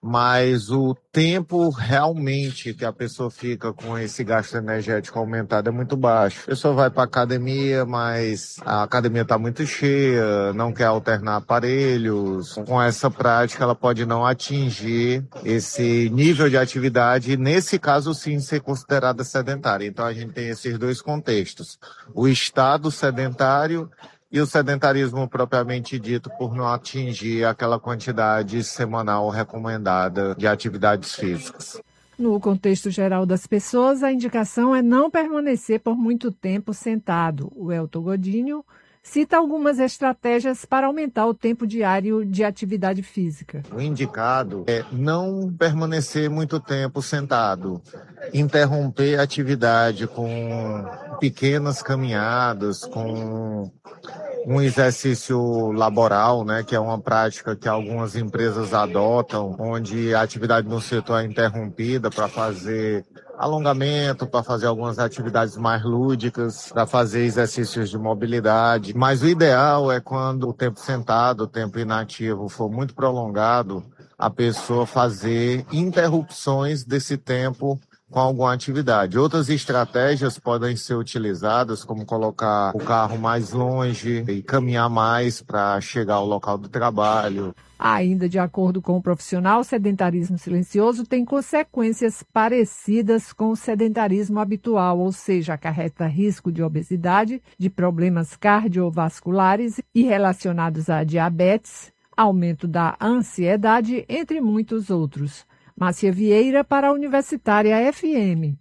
mas o tempo realmente que a pessoa fica com esse gasto energético aumentado é muito baixo. A pessoa vai para a academia, mas a academia está muito cheia, não quer alternar aparelhos. Com essa prática, ela pode não atingir esse nível de atividade e, nesse caso, sim, ser considerada sedentária. Então, a gente tem esses dois contextos. O estado sedentário e o sedentarismo propriamente dito por não atingir aquela quantidade semanal recomendada de atividades físicas. No contexto geral das pessoas, a indicação é não permanecer por muito tempo sentado. O Elton Godinho cita algumas estratégias para aumentar o tempo diário de atividade física. O indicado é não permanecer muito tempo sentado, interromper a atividade com pequenas caminhadas, com um exercício laboral, né, que é uma prática que algumas empresas adotam, onde a atividade no setor é interrompida para fazer alongamento, para fazer algumas atividades mais lúdicas, para fazer exercícios de mobilidade. Mas o ideal é quando o tempo sentado, o tempo inativo for muito prolongado, a pessoa fazer interrupções desse tempo com alguma atividade. Outras estratégias podem ser utilizadas, como colocar o carro mais longe e caminhar mais para chegar ao local do trabalho. Ainda de acordo com o profissional, o sedentarismo silencioso tem consequências parecidas com o sedentarismo habitual, ou seja, acarreta risco de obesidade, de problemas cardiovasculares e relacionados a diabetes, aumento da ansiedade, entre muitos outros. Márcia Vieira para a Universitária FM.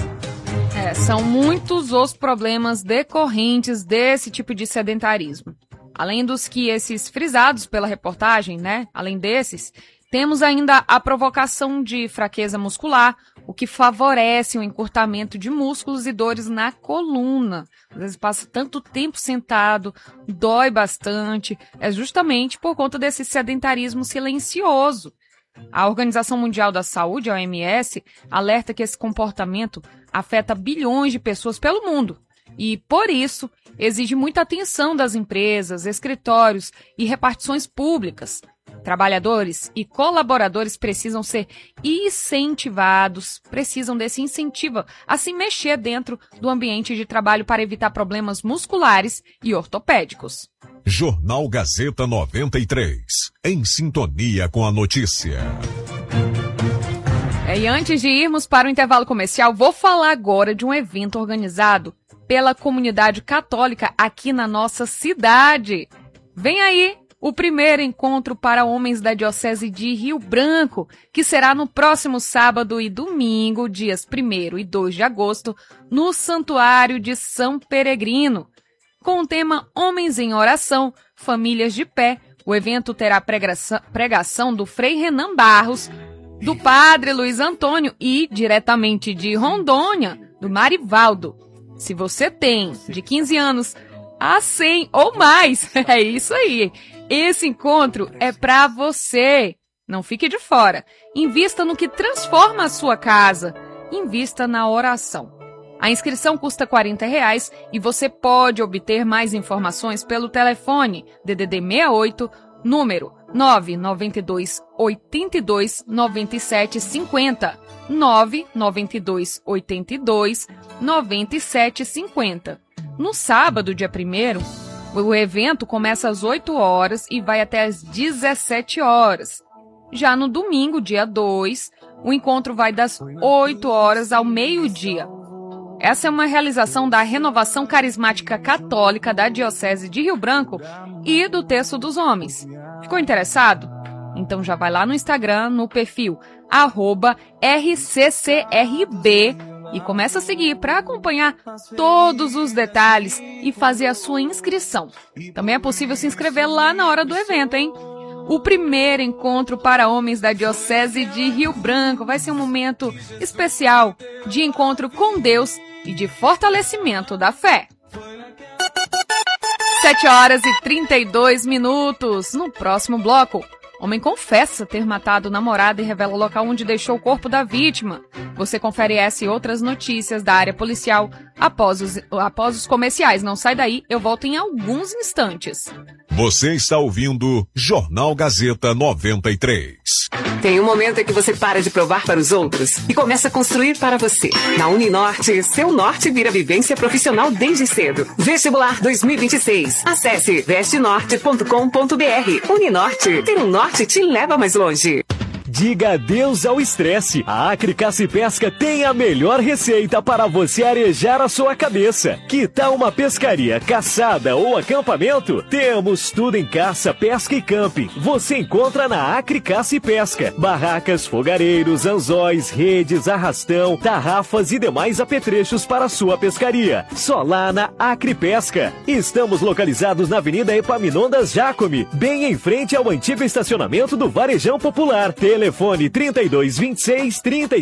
São muitos os problemas decorrentes desse tipo de sedentarismo. Além dos que esses frisados pela reportagem, né? Além desses, temos ainda a provocação de fraqueza muscular, o que favorece o encurtamento de músculos e dores na coluna. Às vezes passa tanto tempo sentado, dói bastante, é justamente por conta desse sedentarismo silencioso. A Organização Mundial da Saúde, a OMS, alerta que esse comportamento afeta bilhões de pessoas pelo mundo e, por isso, exige muita atenção das empresas, escritórios e repartições públicas. Trabalhadores e colaboradores precisam ser incentivados, precisam desse incentivo a se mexer dentro do ambiente de trabalho para evitar problemas musculares e ortopédicos. Jornal Gazeta 93, em sintonia com a notícia. E antes de irmos para o intervalo comercial, vou falar agora de um evento organizado pela comunidade católica aqui na nossa cidade. Vem aí o primeiro encontro para homens da Diocese de Rio Branco, que será no próximo sábado e domingo, dias 1º e 2 de agosto, no Santuário de São Peregrino. Com o tema Homens em Oração, Famílias de Pé, o evento terá pregação do Frei Renan Barros, do Padre Luiz Antônio e, diretamente de Rondônia, do Marivaldo. Se você tem de 15 anos a 100 ou mais, é isso aí. Esse encontro é para você. Não fique de fora. Invista no que transforma a sua casa. Invista na oração. A inscrição custa R$40 e você pode obter mais informações pelo telefone DDD 68, número 992 82 97 50. 992 82 97 50. No sábado, dia 1º, o evento começa às 8 horas e vai até às 17 horas. Já no domingo, dia 2, o encontro vai das 8 horas ao meio-dia. Essa é uma realização da Renovação Carismática Católica da Diocese de Rio Branco e do Terço dos Homens. Ficou interessado? Então já vai lá no Instagram, no perfil @RCCRB e começa a seguir para acompanhar todos os detalhes e fazer a sua inscrição. Também é possível se inscrever lá na hora do evento, hein? O primeiro encontro para homens da Diocese de Rio Branco vai ser um momento especial de encontro com Deus e de fortalecimento da fé. 7h32. No próximo bloco, homem confessa ter matado namorada e revela o local onde deixou o corpo da vítima. Você confere essa e outras notícias da área policial após os comerciais. Não sai daí, eu volto em alguns instantes. Você está ouvindo Jornal Gazeta 93. Tem um momento em que você para de provar para os outros e começa a construir para você. Na Uninorte, seu norte vira vivência profissional desde cedo. Vestibular 2026. Acesse vestenorte.com.br. Uninorte, ter um norte te leva mais longe. Diga adeus ao estresse. A Acre Caça e Pesca tem a melhor receita para você arejar a sua cabeça. Que tal uma pescaria, caçada ou acampamento? Temos tudo em caça, pesca e camping. Você encontra na Acre Caça e Pesca. Barracas, fogareiros, anzóis, redes, arrastão, tarrafas e demais apetrechos para sua pescaria. Só lá na Acre Pesca. Estamos localizados na Avenida Epaminondas Jacome, bem em frente ao antigo estacionamento do Varejão Popular. Telefone 3226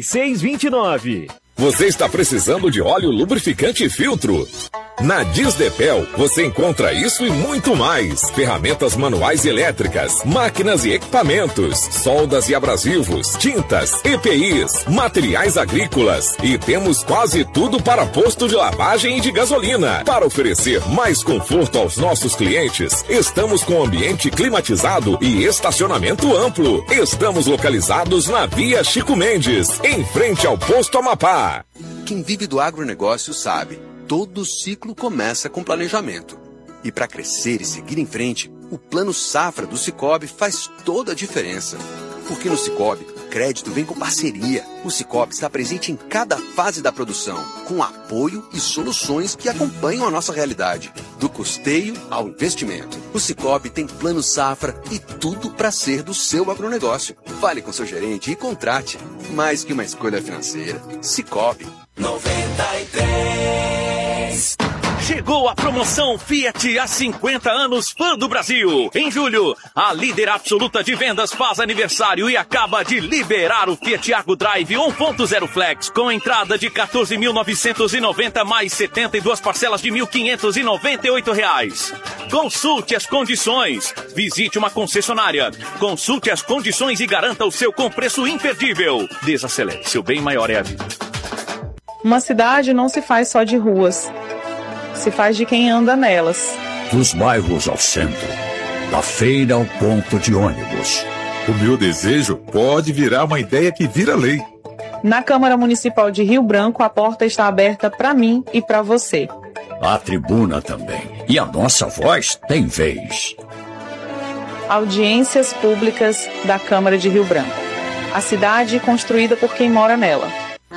3629. Você está precisando de óleo lubrificante e filtro? Na Disdepel, você encontra isso e muito mais. Ferramentas manuais e elétricas, máquinas e equipamentos, soldas e abrasivos, tintas, EPIs, materiais agrícolas e temos quase tudo para posto de lavagem e de gasolina. Para oferecer mais conforto aos nossos clientes, estamos com ambiente climatizado e estacionamento amplo. Estamos localizados na Via Chico Mendes, em frente ao Posto Amapá. Quem vive do agronegócio sabe, todo ciclo começa com planejamento. E para crescer e seguir em frente, o Plano Safra do Sicoob faz toda a diferença. Porque no Sicoob, o crédito vem com parceria. O Sicoob está presente em cada fase da produção, com apoio e soluções que acompanham a nossa realidade. Do custeio ao investimento. O Sicoob tem Plano Safra e tudo para ser do seu agronegócio. Fale com seu gerente e contrate. Mais que uma escolha financeira. Sicoob. 93. Chegou a promoção Fiat há 50 anos Fã do Brasil. Em julho, a líder absoluta de vendas faz aniversário e acaba de liberar o Fiat Argo Drive 1.0 Flex com entrada de R$ 14.990 mais 72 parcelas de R$ 1.598. Consulte as condições. Visite uma concessionária. Consulte as condições e garanta o seu com preço imperdível. Desacelere, seu bem maior é a vida. Uma cidade não se faz só de ruas. Se faz de quem anda nelas. Dos bairros ao centro, da feira ao ponto de ônibus. O meu desejo pode virar uma ideia que vira lei. Na Câmara Municipal de Rio Branco, a porta está aberta para mim e para você. A tribuna também. E a nossa voz tem vez. Audiências públicas da Câmara de Rio Branco. A cidade construída por quem mora nela.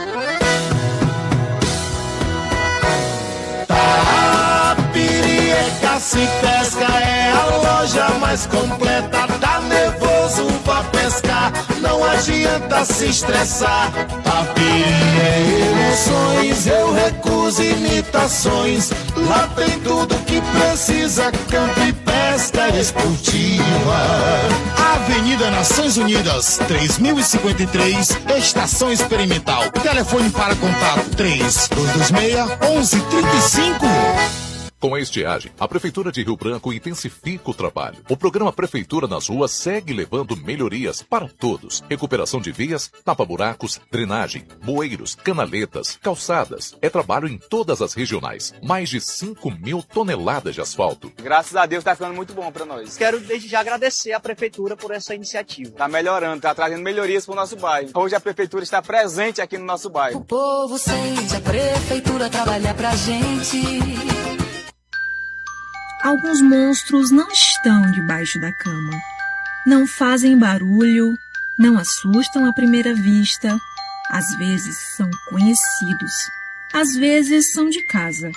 Caça e Pesca é a loja mais completa. Tá nervoso, vá pescar. Não há adianta se estressar. A feira é emoções, eu recuso imitações. Lá tem tudo que precisa, campo e pesca esportiva. Avenida Nações Unidas, 3053, Estação Experimental. Telefone para contato 3226-1135. Com a estiagem, a Prefeitura de Rio Branco intensifica o trabalho. O programa Prefeitura nas Ruas segue levando melhorias para todos. Recuperação de vias, tapa-buracos, drenagem, bueiros, canaletas, calçadas. É trabalho em todas as regionais. Mais de 5.000 toneladas de asfalto. Graças a Deus está ficando muito bom para nós. Quero desde já agradecer à Prefeitura por essa iniciativa. Está melhorando, está trazendo melhorias para o nosso bairro. Hoje a Prefeitura está presente aqui no nosso bairro. O povo sente a Prefeitura trabalhar pra gente. Alguns monstros não estão debaixo da cama. Não fazem barulho, não assustam à primeira vista. Às vezes são conhecidos, às vezes são de casa.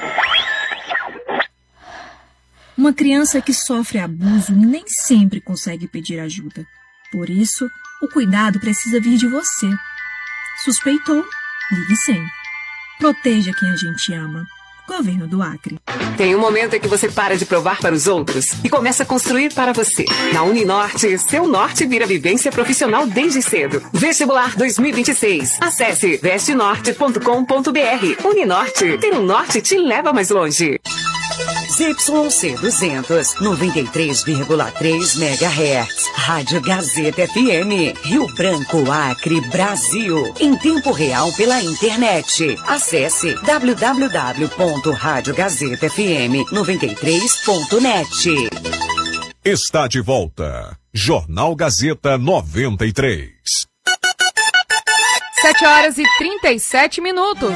Uma criança que sofre abuso nem sempre consegue pedir ajuda. Por isso, o cuidado precisa vir de você. Suspeitou? Ligue 100. Proteja quem a gente ama. Governo do Acre. Tem um momento em que você para de provar para os outros e começa a construir para você. Na Uninorte, seu norte vira vivência profissional desde cedo. Vestibular 2026. Acesse vestenorte.com.br. Uninorte, ter um norte te leva mais longe. ZYC 200, 93,3 MHz. Rádio Gazeta FM. Rio Branco, Acre, Brasil. Em tempo real pela internet. Acesse www.radiogazetafm93.net. Está de volta. Jornal Gazeta 93. 7 horas e 37 minutos.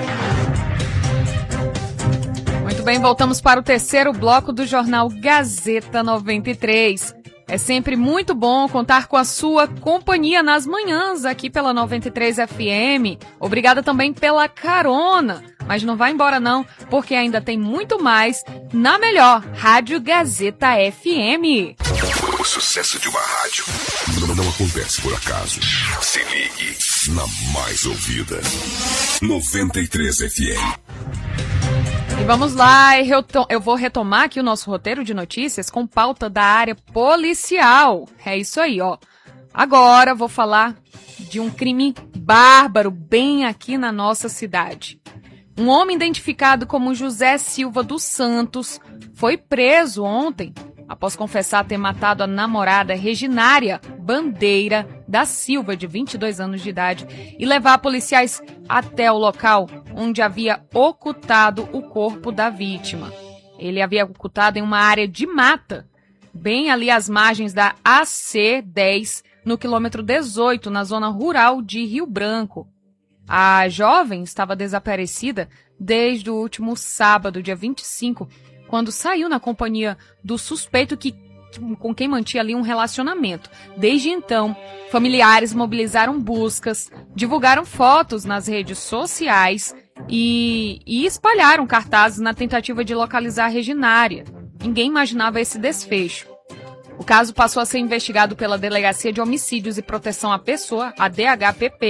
Muito bem, voltamos para o terceiro bloco do Jornal Gazeta 93. É sempre muito bom contar com a sua companhia nas manhãs aqui pela 93 FM. Obrigada também pela carona. Mas não vai embora não, porque ainda tem muito mais na melhor Rádio Gazeta FM. O sucesso de uma rádio não acontece por acaso. Se ligue na mais ouvida. 93 FM. E vamos lá, eu vou retomar aqui o nosso roteiro de notícias com pauta da área policial. É isso aí, ó. Agora vou falar de um crime bárbaro bem aqui na nossa cidade. Um homem identificado como José Silva dos Santos foi preso ontem após confessar ter matado a namorada Reginária Bandeira da Silva, de 22 anos de idade, e levar policiais até o local onde havia ocultado o corpo da vítima. Ele havia ocultado em uma área de mata, bem ali às margens da AC-10, no quilômetro 18, na zona rural de Rio Branco. A jovem estava desaparecida desde o último sábado, dia 25, quando saiu na companhia do suspeito com quem mantinha ali um relacionamento. Desde então, familiares mobilizaram buscas, divulgaram fotos nas redes sociais e espalharam cartazes na tentativa de localizar a Reginária. Ninguém imaginava esse desfecho. O caso passou a ser investigado pela Delegacia de Homicídios e Proteção à Pessoa, a DHPP,